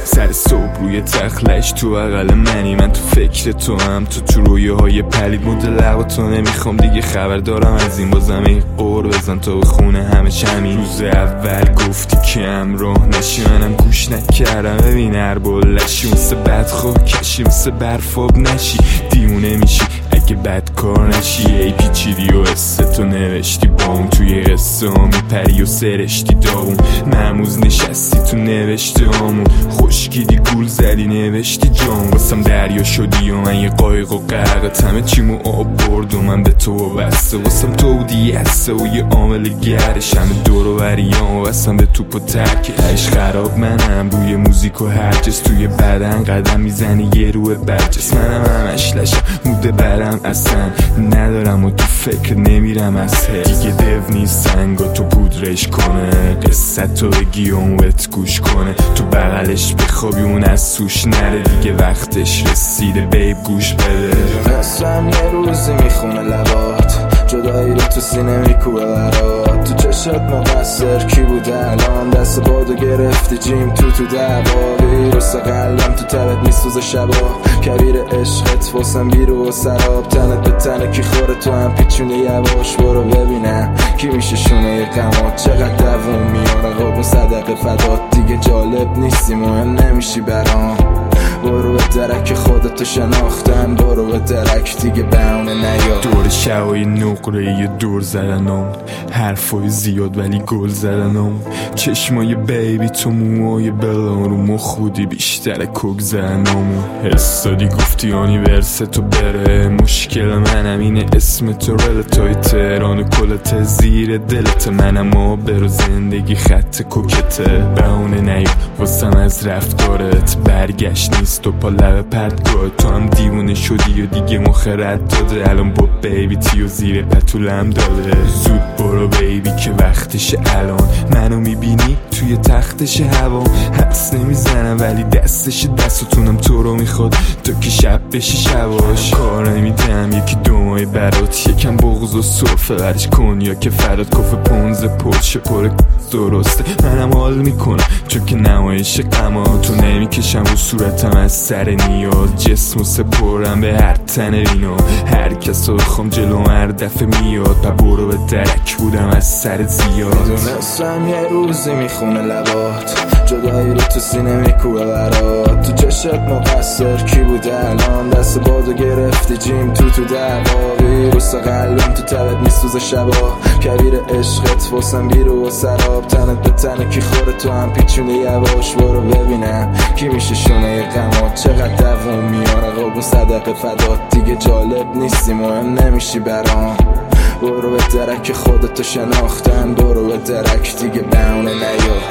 سر صبح روی تخلش تو بغل منی، من تو فکر تو هم، تو رویه های پلید مدل لبا تو نمیخوام دیگه خبر دارم از این، بازم این قور بزن تا به خونه همه چمی. روز اول گفتی که همراه نشی، منم گوش نکردم، ببین هر بلشی مثل بدخواه کشی، مثل برفاب نشی، دیونه میشی اگه بد کار نشی. ای پیچیدی و تو نوشتی با اون توی قصه ها میپری و سرشتی داغون، معموز نشستی تو نوشته هامون، خشکیدی گول زدی نوشتی جام، واسم دریا شدی و من یه قایق و غرقت، همه چیمو آب برد و من به تو بسته، واسم تو بودی یسته و یه عامل گردش، همه دور و بریام و واسم به توپ و ترک عشق خراب. منم روی موزیک و هرجس توی بدن قدم میزنی یه روی برجس، منم همش لشم موده برم اصلا ندارم و تو فکر نمیرم از دیگه دو نیست سنگا تو پودرش کنه، قصه تو بگی اون وت گوش کنه، تو بغلش بخوابی اون از سوش نره، دیگه وقتش رسیده بیب گوش بده. نصفم یه روزی میخونه لبات، جدایی رو تو سینه میکوبه برات، تو چشت مقصر کی بوده الان، دست بادو گرفتی جیم تو دعوا، ویروس قلبم تو تبت میسوزه شبا، کبیر عشقت واسم بیرو و سراب، تنت به تنه کی خوره تو هم پیچونه یواش، برو ببینم کی میشه شونه غمات، چقدر دووم میاره قربون صدقه فدات، دیگه جالب نیستی مهم نمیشی برام، برو به درک خودتو شناختم، برو به درک دیگه بهونه نیا. دور شوای نقره یه دور زدنم، حرفای زیاد ولی گل زدنم، چشمای بیبی تو موهای بلان رو مخ بودی بیشتر کوک زدنم، حسادی گفتی آنیورس تو بره، مشکل منم اینه اسم تو رلتای تهران و کلت زیر دلت، منم آبر و زندگی خط کوکته، بهونه نیا واسم از رفتارت، برگشت نیست تو پا لب پرتگاه، تو هم دیوونه شدی و دیگه مخرت داده، الان با بیبی تیو زیر پتولم داده، زود برو بیبی که وقتش الان، منو میبینی توی تختش هوا، حس نمیزنم ولی دستش دستتونم تو رو میخواد تا که شب بشه شواش، کار نمیدم یکی دومای برات، یکم بغض و صرفه برش کن یا که فراد کف پونز پرشه پر درسته، منم حال میکنم چون که نمایش غما، تو نمیکشم رو صورتم از سر نیاز، جسم و سپرم به هر تن رینا، هر کس رو بخوام جلو هر دفعه میاد، پا برو به درک بودم از سر زیاد. میدونستم یه روزی میخونه لبات، جدایی رو تو سینه میکوبه برات، تو چشت مقصر کی بوده الان، دست بادو گرفتی جیم تو دعوا، ویروس قلبم تو تبت میسوزه شبا، کبیر عشقت واسم بیرو و سراب، تنت به تنه کی خوره تو هم پیچونه یواش، برو ببینم کی میشه شونه غمات، چقدر دووم میاره قربون صدقه فدات، دیگه جالب نیستی مهم نمیشی برام، برو به درک خودتو شناختم، برو به درک دیگه بهونه نیا.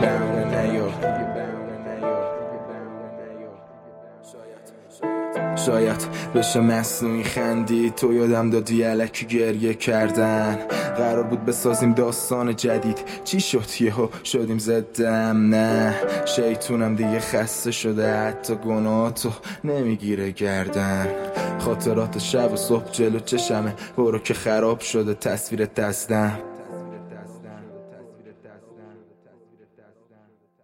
شاید بشه مصنوعی خندی، تو یادم دادی الکی گریه کردن، قرار بود بسازیم داستان جدید، چی شد یهو شدیم زدم، نه شیطونم دیگه خسته شده، حتی گناهاتو نمیگیره گردن، خاطرات شب و صبح جلو چشمه، برو که خراب شده تصویر دستم.